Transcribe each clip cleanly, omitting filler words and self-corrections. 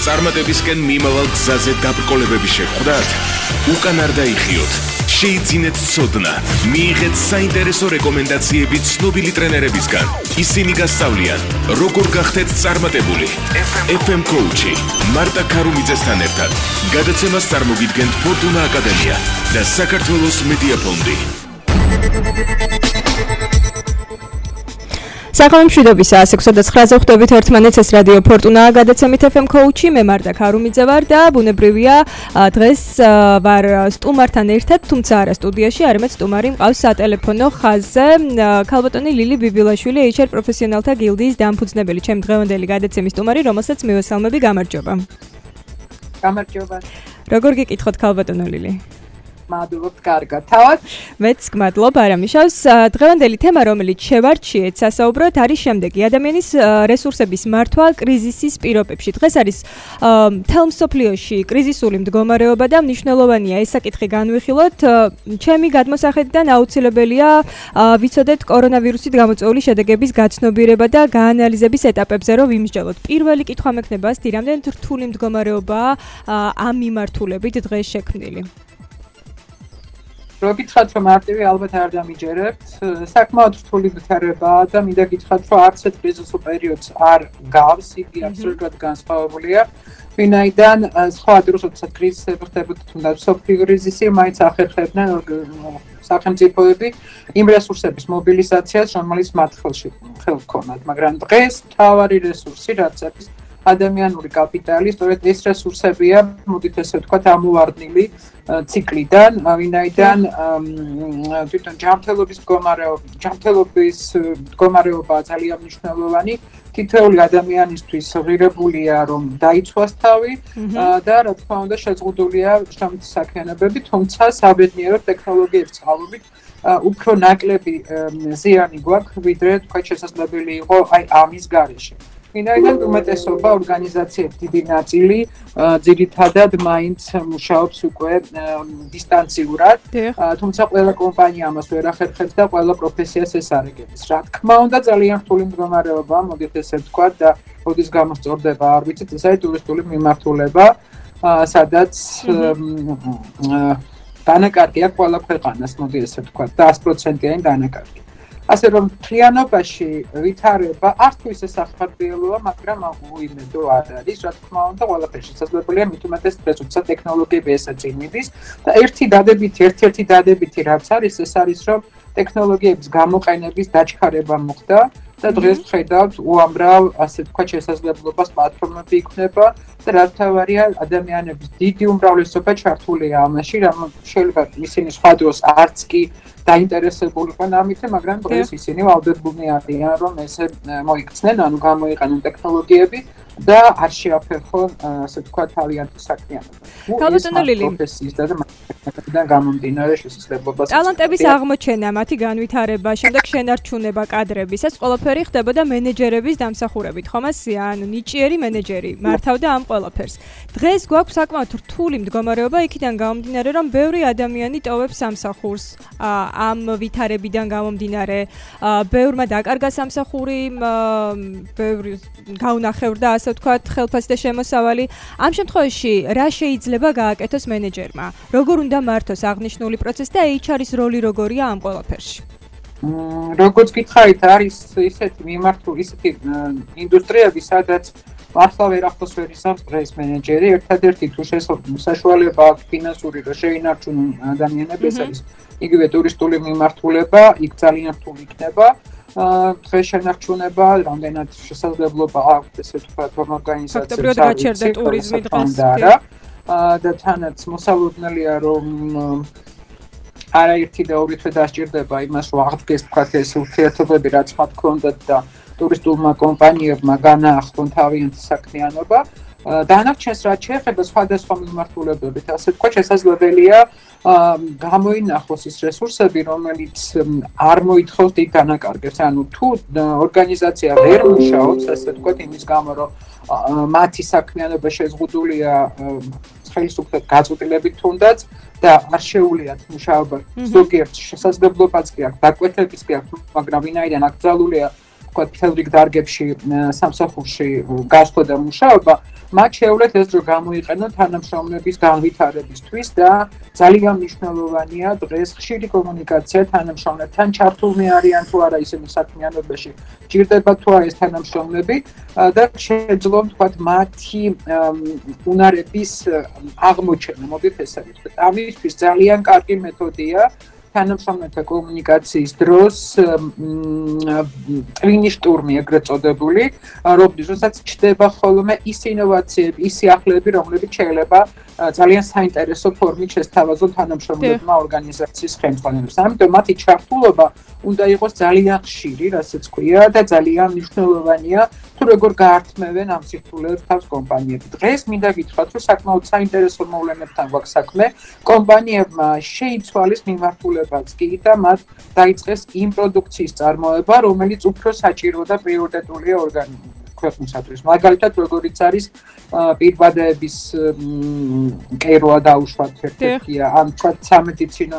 წარმატებისკენ მიმავალ გზაზე დაბრკოლებები შეხვდათ? უკან არ დაიხიოთ. შეიძინეთ ცოდნა, მიიღეთ საინტერესო რეკომენდაციები ცნობილი ტრენერებისგან. ისინი გასწავლიან, როგორ გახდეთ წარმატებული. FM Coach-ი მარტა ქარუმიძესთან ერთად. გადაცემას წარმოგიდგენთ ფორტუნა აკადემია და საქართველოს მედია ფონდი. Საყოველთაო მშვიდობისა 6:09-ზე ხვდებით ერთმანეთს ეს რადიო ფორტუნა გადაცემით FM Coach-ი მე მარტა ქარუმიძე ვარ და ბუნებრივია დღეს ვარ სტუმართან ერთად თუმცა არა სტუდიაში არამედ სტუმარი მყავს სატელეფონო ხაზზე ქალბატონი ლილი ბიბილაშვილი HR პროფესიონალთა გილდიის დამფუძნებელი ჩემი დღევანდელი გადაცემის სტუმარი რომელსაც მივესალმები გამარჯობა გამარჯობა როგორ გიკითხოთ ქალბატონო ლილი მადლობთ კარგად თავად მეც გმადლობ არამიშავს დღევანდელი თემა რომელიც შევარჩიეთ სასაუბროთ არის შემდეგი ადამიანის რესურსების მართვა კრიზისის პირობებში დღეს არის მთელ მსოფლიოში კრიზისული მდგომარეობა და მნიშვნელოვანია ეს საკითხი განვიხილოთ ჩემი გადმოსახედიდან აუცილებელია ვიცოდეთ კორონავირუსით გამოწვეული შედეგების გაცნობიერება და გაანალიზების ეტაპებზე რომ ვიმსჯელოთ პირველი კითხვა მექნება ასეთი რამდენად რთული მდგომარეობაა ამ მიმართულებით დღეს შექმნილი რო გითხრათ რომ მარტივი ალბათ არ დამიჯერებთ საკმაოდ რთული ვითარებაა და მინდა გითხრათ რომ არც ერთ კრიზისულ პერიოდს არ გავს იგი აბსოლუტურად განსხვავებულია ვინაიდან სხვა დროს როდესაც კრიზისები ხდებოდა თუნდაც სოფლიო კრიზისი მაინც ახერხებდნენ სახელმწიფოები იმ რესურსების მობილიზაციას რომელიც მათ ხელში ჰქონდათ მაგრამ დღეს მთავარი რესურსი რაც არის ადამიანური კაპიტალი, სწორედ ეს რესურსებია, მოდით ესე ვთქვათ, ამოვარდნილი ციკლიდან, ვინაიდან თვითონ ჯანმრთელობის მდგომარეობა ძალიან მნიშვნელოვანი. თითოეული ადამიანისთვის ღირებულია, რომ დაიცვას თავი და რა თქმა უნდა შეზღუდულია შრომითი საქმიანობები, თუმცა საბედნიეროდ ტექნოლოგიების წყალობით უფრო ნაკლები ზიანი გვაქვს, ვიდრე თქვა შესაძლებელი იყო აი ამის გარეშე. ვინაიდან უმეტესობა ორგანიზაციების დიდი ნაწილი ძირითადად მაინც მუშაობს უკვე დისტანციურად, თუმცა ყველა კომპანია ამას ვერ ახერხებს და ყველა პროფესიას ეს არ ეგებს. რა თქმა უნდა, ძალიან რთული მდგომარეობაა, მოდით ესე ვთქვათ და როდის გამოსწორდება, არ ვიცით, ეს არის ტურისტული მიმართულება, სადაც დანაკარგი აქვს ყველა ქვეყანას, მოდი ესე ვთქვათ, და 100%-იანი დანაკარგი. ასე რომ მთლიანობაში ვითარება არც თუ ისე სახარბიელოა, მაგრამ უიმედო არ არის, რა თქმა უნდა, ყველაფერი შესაძლებელია, მით უმეტეს რესურსთა ტექნოლოგიები ესაწინიდის და ერთ-ერთი დადებითი რაც არის, ეს არის, რომ ტექნოლოგიების გამოყენების დაჩქარება მოხდა და დღეს ვხედავთ უამრავ, ასე ვთქვათ, შესაძლებლობას პლატფორმები იქნება და რა თავარია ადამიანების დიდი უმრავლესობა ჩართულია ამაში, რომ შეიძლება ისინი სხვა დროს არც კი დაინტერესებულიყო ამით, მაგრამ დღეს ისინი ვალდებულნი არიან, რომ ესე მოიქცნენ, ანუ გამოიყენონ ტექნოლოგიები და არ შეაფერხონ, ასე ვთქვათ, თავიანთი საქმიანობა. ქალბატონო ლილი, პროფესიის და მაგალითად გამომდინარე შესაძლებლობას. ტალანტების აღმოჩენა, მათი განვითარება, შემდეგ შენარჩუნება კადრების, ეს ყველაფერი ხდებოდა მენეჯერების დამსახურებით, ხომ ასეა? ანუ ნიჭიერი მენეჯერი მართავდა ამ ყველაფერს. დღეს გვაქვს საკმაოდ რთული მდგომარეობა იქიდან გამომდინარე, რომ ბევრი ადამიანი ტოვებს სამსახურს. ამ ვითარებიდან გამომდინარე, ბევრმა დაკარგა სამსახური, ბევრი გაუნახევრდა, ასე ვთქვათ, ხელფასი და შემოსავალი. ამ შემთხვევაში რა შეიძლება გააკეთოს მენეჯერმა? როგორ უნდა მართოს აღნიშნული პროცესი და HR-ის როლი როგორია ამ ყველაფერში? როგორც გითხარით, არის ისეთი ინდუსტრიები, სადაც მართლა ვერაფერს ვერ იზამს დღეს მენეჯერი, ერთადერთი თუ საშუალება აქვს ფინანსური და შეინარჩუნონ ადამიანები, ეს არის იგივე ტურისტული მიმართულება, იქ ძალიან რთული იქნება. დღეს შენარჩუნება, რამდენად შესაძლებლობა აქვს, ესე ვთქვათ, ორგანიზაციებს ფაქტობრივად გაჩერდა ტურიზმი დღეს. და თანაც მოსალოდნელია, რომ არაერთი და ორი თვე დასჭირდება იმას, რომ აღდგეს ვთქვათ ეს ურთიერთობები, რაც მათ ჰქონდათ და ტურისტულმა კომპანიებმა განაახლონ თავიანთი საქმიანობა. დანარჩენს რაც შეეხება სხვადასხვა მიმართულებებით, ასე ვთქვათ, შესაძლებელია გამოინახოს ის რესურსები, რომელიც არ მოითხოვს დიდ დანაკარგებს. ანუ თუ ორგანიზაცია ვერ მუშაობს, ასე ვთქვათ, იმის გამო, რომ მათი საქმიანობა შეზღუდულია ხელისუფლების გაწყვეტილებით თუნდაც და არ შეუულიათ მუშაობა, ზოგიერთ შესაძლებლობაც კი აქვს, დაკვეთებიც კი აქვს, მაგრამ ვინაიდან აკრძალულია თქვათ, მთელ რიგ დარგებში სამსახურში გასვლა და მუშაობა, მათ შეუძლეთ ეს რომ გამოიყენონ თანამშრომლების განვითარებისთვის და ძალიან მნიშვნელოვანია დღეს ხშირი კომუნიკაცია თანამშრომლებთან ჩართულნი არიან თუ არა ისინი საქმიანობაში ჭირდება თუ არა ეს თანამშრომლები და შეძლო თქვათ მათი უნარების აღმოჩენა მოდით ესე ვთქვათ ამისთვის ძალიან კარგი მეთოდია თანამშრომლებთან კომუნიკაციის დროს ტვინი შტურმი ეგრეთ წოდებული, როდესაც ჩდება ხოლმე ის ინოვაციები, ის სიახლეები, რომლებიც შეიძლება ძალიან საინტერესო ფორმით შესთავაზონ თანამშრომლებმა ორგანიზაციის ხელმძღვანელებს. ამიტომ მათი ჩართულობა უნდა იყოს ძალიან ხშირი, რასაც ქვია და ძალიან მნიშვნელოვანია თუ როგორ გაართმევენ ამ სირთულეებს თავს კომპანიები. დღეს მინდა გითხრათ, რომ საკმაოდ საინტერესო მოვლენებთან გვაქვს საქმე. კომპანიებმა შეიცვალეს მიმართულებაც კი და მათ დაიწყეს იმ პროდუქციის წარმოება, რომელიც უფრო საჭირო და პრიორიტეტულია ქვეყნისათვის. მაგალითად, როგორიც არის პირბადეების კერვა დაუშვათ ერთ-ერთია, ან თქვათ სამედიცინო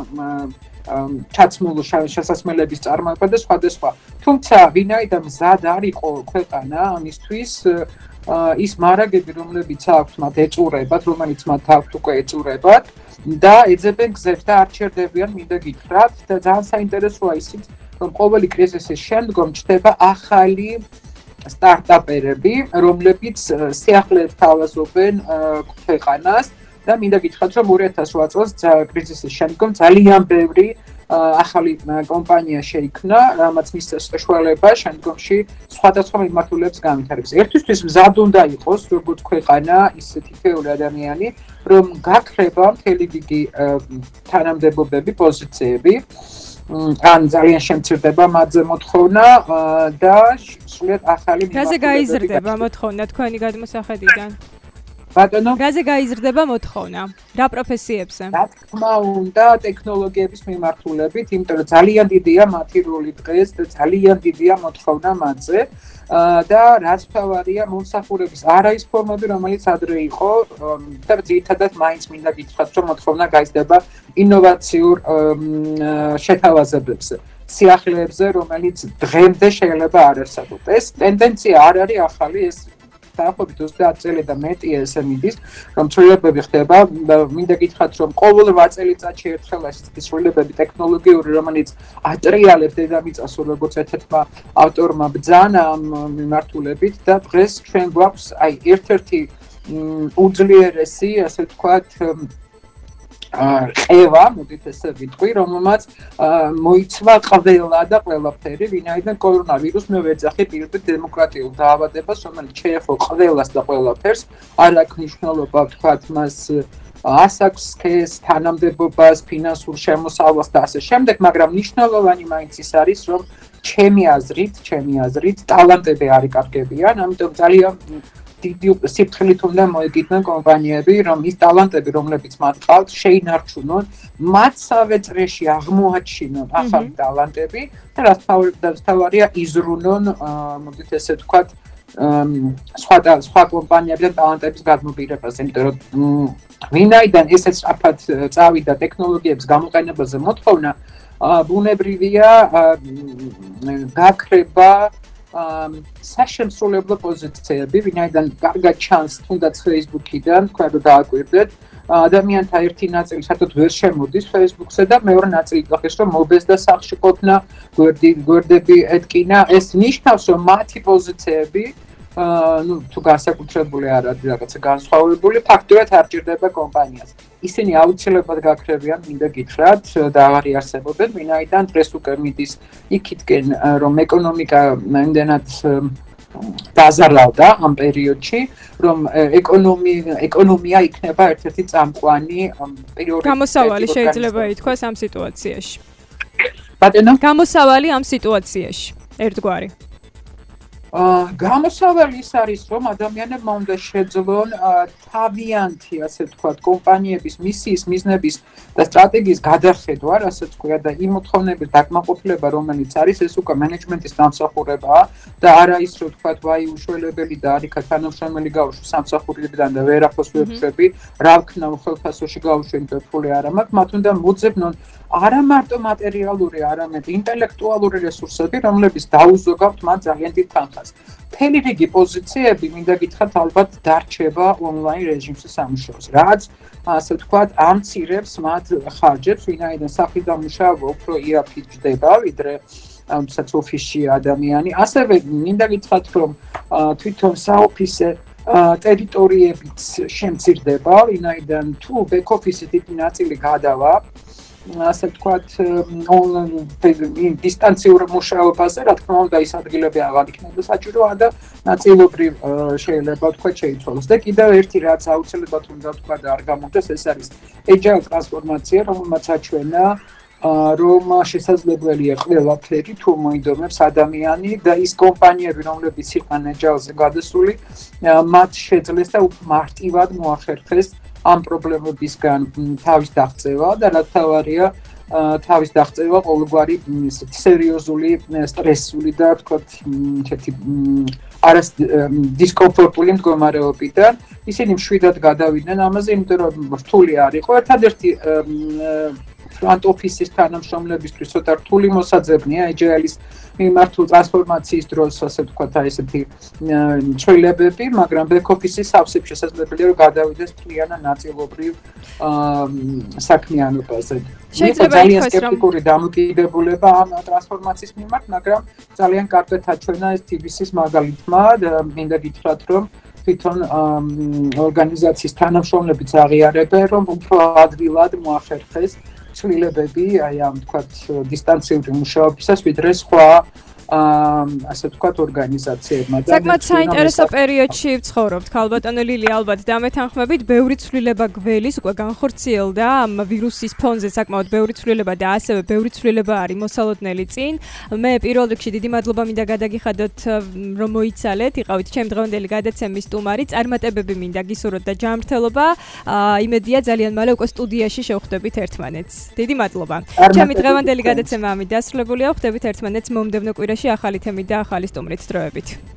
ჩაცმულ შესაძლებლობის წარმოება და სხვადასხვა. თუმცა ვინაიდან მზად არ იყო ქვეყანა ამისთვის ის მარაგები, რომლებიც აქვთ მათ ეწურებათ, რომელიც მათ აქვთ უკვე ეწურებათ და ეძებენ გზებს და არ ჩერდებიან, მინდა გითხრათ და ძალიან საინტერესოა ისიც, რომ ყოველი კრიზისის შემდგომ ჩნდება ახალი სტარტაპერები, რომლებიც სიახლეებს თავაზობენ ქვეყანას და მინდა გითხრათ, რომ 2008 წელს კრიზისის შემდგომ ძალიან ბევრი ახალი კომპანია შეიქმნა, რამაც მის საშუალება შემდგომში სხვადასხვა მიმართულებს განვითარებს. ერთისთვის მზად უნდა იყოს, როგორც ქვეყანა, ისე თითოეული ადამიანი, რომ გაქრება მთელი დიდი თანამდებობები, პოზიციები, ან ძალიან შემცირდება მათზე მოთხოვნა და სრულიად ახალი მიმართულებით. რაზე გაიზრდება მოთხოვნა თქვენი გადმოსახედიდან? ბატონო, რაზე გაიზრდება მოთხოვნა? რა პროფესიებზე? რა თქმა უნდა, ტექნოლოგიების მიმართულებით, იმიტომ რომ ძალიან დიდია მათი როლი დღეს და ძალიან დიდია მოთხოვნა მათზე. და რაც თავარია მომსახურების არა ის ფორმები, რომელიც ადრე იყო და ძირითადად მაინც მინდა გითხრათ, რომ მოთხოვნა გაიზრდება ინოვაციურ შეთავაზებებზე, სიახლეებზე, რომელიც დღემდე შეიძლება არ არსებობ. ეს ტენდენცია არ არის ახალი, ეს დაახლოებით 30 წელი და მეტია ესე მიდის, რომ ცვლილებები ხდება. მინდა გითხრათ, რომ ყოველ 8 წელიწადში ერთხელ ეს ცვლილებები ტექნოლოგიური, რომელიც ატრიალებს დედამიწას, როგორც ერთ-ერთმა ავტორმა ბრძანა ამ მიმართულებით და დღეს ჩვენ გვაქვს აი ერთ-ერთი უძლიერესი, ასე ვთქვათ, ყევა, მოდით ესე ვიტყვი, რომელმაც მოიცვა ყველა და ყველაფერი, ვინაიდან კორონავირუსი მე ვეძახი პირდაპირ დემოკრატიულ დაავადებას, რომელიც შეეხო ყველას და ყველაფერს, არ აქვს მნიშვნელობა, ვთქვათ, მას ასაკს, სქესს, თანამდებობას, ფინანსურ შემოსავალს და ასე შემდეგ, მაგრამ მნიშვნელოვანი მაინც ის არის, რომ ჩემი აზრით, ტალანტები არ იკარგებიან, ამიტომ ძალიან დიდი სიფრთხილით უნდა მოეკიდნონ კომპანიები, რომ ის ტალანტები, რომლებიც მათ ყავთ, შეინარჩუნონ, მათსავე წრეში აღმოაჩინონ ახალი ტალანტები და რაც თავარია იზრუნონ, მოდით ესე ვთქვათ, სხვა კომპანიებიდან ტალანტების გადმობირებაზე, იმიტომ რომ ვინაიდან ესე სწრაფად წავიდა ტექნოლოგიების გამოყენებაზე მოთხოვნა, ბუნებრივია გაქრება საშემსრულებლო პოზიციები, ვინაიდან კარგად ჩანს თუნდაც Facebook-იდან, თქვენ რომ დააკვირდეთ, ადამიანთა ერთი ნაწილი საერთოდ ვერ შემოდის Facebook-ზე და მეორე ნაწილი გახდეს, რომ მობეს და სახლში ყოფნა, გვერდები ეტკინა, ეს ნიშნავს, რომ მათი პოზიციები თუ განსაკუთრებული არ არის რაღაცა განსხვავებული, ფაქტურად არ ჭირდება კომპანიას. ისინი აუცილებლად გაქრებიან, მინდა გითხრათ, და აღარ იარსებობენ, ვინაიდან დღეს უკვე მიდის იქითკენ, რომ ეკონომიკა იმდენად დაზარალდა ამ პერიოდში, რომ ეკონომია იქნება ერთ-ერთი წამყვანი პრიორიტეტი. გამოსავალი შეიძლება ითქვას ამ სიტუაციაში. ბატონო? გამოსავალი ამ სიტუაციაში, ერთგვარი. გამოსავალი ის არის, რომ ადამიანებმა უნდა შეძლონ თავიანთი, ასე ვთქვათ, კომპანიების მისიის, მიზნების და სტრატეგიის გადახედვა, რასაც ქვია და იმ მოთხოვნების დაკმაყოფილება, რომელიც არის, ეს უკვე მენეჯმენტის დამსახურებაა და არა ის, რომ ვთქვათ, ვაი უშველებელი და არიქა თანამშრომელი გავუშვი სამსახურებიდან და ვერაფერს ვერ ვშვები, რა ვქნა ხელფასოში გავუშვი, იმიტომ ფული არ მაქვს, მათ უნდა მოძებნონ არა მარტო მატერიალური, არამედ ინტელექტუალური რესურსები, რომლებიც დაუზოგავთ მათ ძალიან დიდ თანხას. მთელი რიგი პოზიციები, მინდა გითხრათ, ალბათ დარჩება ონლაინ რეჟიმში სამუშაოს, რაც ასე ვთქვათ, ამცირებს მათ ხარჯებს, ვინაიდან საყიდან მუშაობა უფრო იაფი ჯდება, ვიდრე სადაც ოფისში ადამიანი. ასევე მინდა გითხრათ, რომ თვითონ საოფისე ტერიტორიებიც შემცირდება, ვინაიდან თუ ბექ-ოფისის დიდი ნაწილი გადავა, ასე ვთქვათ, დისტანციურ მუშაობაზე, რა თქმა უნდა, ის ადგილები აღარ იქნება საჭიროა და ნაწილობრივ შეიძლება ვთქვათ შეიცვალოს. და კიდევ ერთი რაც აუცილებლად უნდა ვთქვათ და არ გამოგვდეს, ეს არის agile ტრანსფორმაცია, რომელმაც აჩვენა რომ შესაძლებელია ყველაფერი თუ მოინდომებს ადამიანი და ის კომპანიები, რომლებიც იყვნენ agile-ზე გადასული, მათ შეძლეს და მარტივად მოახერხეს ამ პრობლემებისგან თავის დაღწევა და რაც თავარია თავის დაღწევა ყოველგვარი სერიოზული სტრესული და ვთქვათ ერთი დისკომფორტული მდგომარეობიდან ისინი მშვიდად გადავიდნენ ამაზე, იმიტომ რომ რთული არ იყო. ერთადერთი front office-ის თანამშრომლებისთვის ცოტა რთული მოსაძებნია agile-ის მიმართულ ტრანსფორმაციის დროს, ასე ვთქვათ, ესეთი ცვლილებები, მაგრამ back office-ის სავსე შესაძლებელია რომ გადავიდეს მთლიანად ნაწილობრივ საქმიანობაზე. შეიძლება ძალიან სკეპტიკური დამოკიდებულება ამ ტრანსფორმაციის მიმართ, მაგრამ ძალიან კარგად აჩვენა ეს TBC-ის მაგალითმა და მინდა გითხრათ, რომ თვითონ ორგანიზაციის თანამშრომლებიც აღიარებენ, რომ უფრო ადვილად მოახერხეს ცვლილებები, აი ამ ვთქვათ დისტანციური მუშაობისას, ვიდრე სხვა ასე ვთქვათ ორგანიზაციებმა და საკმაოდ საინტერესო პერიოდში ვცხოვრობთ, ქალბატონო ლილი, ალბათ დამეთანხმებით, ბევრი ცვლილება გველის უკვე განხორციელდა ამ ვირუსის ფონზე, საკმაოდ ბევრი ცვლილება და ასევე ბევრი ცვლილება არის მოსალოდნელი წინ. მე პირველ რიგში დიდი მადლობა მინდა გადაგიხადოთ, რომ მოიცალეთ, იყავით ჩემი დღევანდელი გადაცემის სტუმარი, წარმატებები მინდა გისურვოთ და ჯანმრთელობა. იმედია ძალიან მალე უკვე სტუდიაში შევხვდებით ერთმანეთს. დიდი მადლობა. ჩემი დღევანდელი გადაცემა ამით დასრულებულია, ხვდებით ერთმანეთს მომდევნო კვირაში ახალი თემით და ახალი სტუმრით. დროებით.